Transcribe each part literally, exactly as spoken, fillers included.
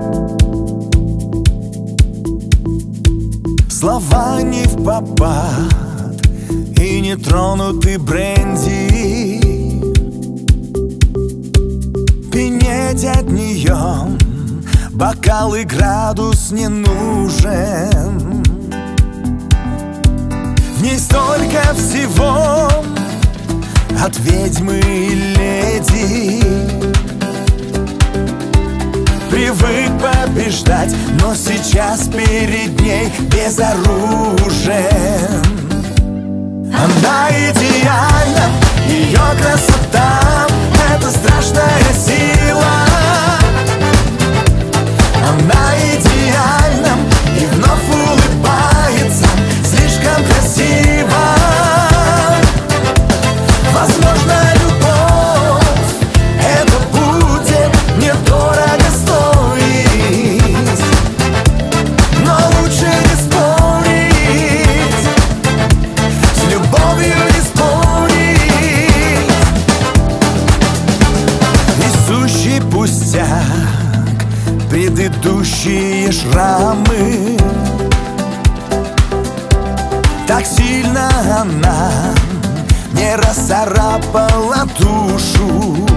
Слова не впопад и не тронуты бренди. Пенеть от нее бокал и градус не нужен. В ней столько всего от ведьмы и леди. Привык побеждать, но сейчас перед ней безоружен. Она идеальна, ее красота — это страшная сила. Она идеальна и вновь улыбается, слишком красиво. Возможно, любовь — это будет недорого стоить, но лучше не спорить, с любовью не спорить. Несущий пустяк, предыдущие шрамы. Так сильно она не расцарапала душу.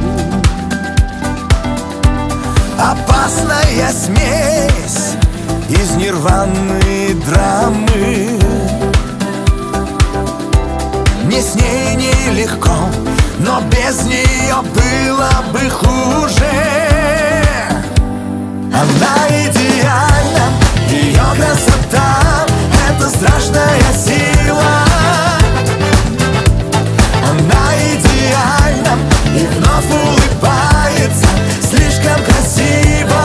Опасная смесь из нирваны драмы. Мне с ней нелегко, но без нее было бы хуже. Она идеальна, ее красота — это страшная сила. Она идеальна и вновь улыбается, слишком красиво.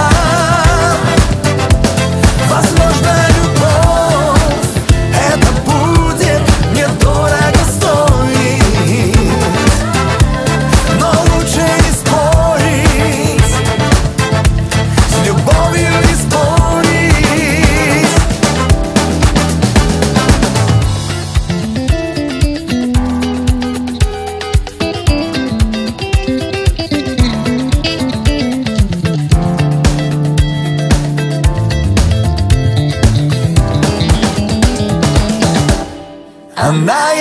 Возможно, любовь — это будет недорого стоить, но лучше не спорить, с любовью не спорить. Она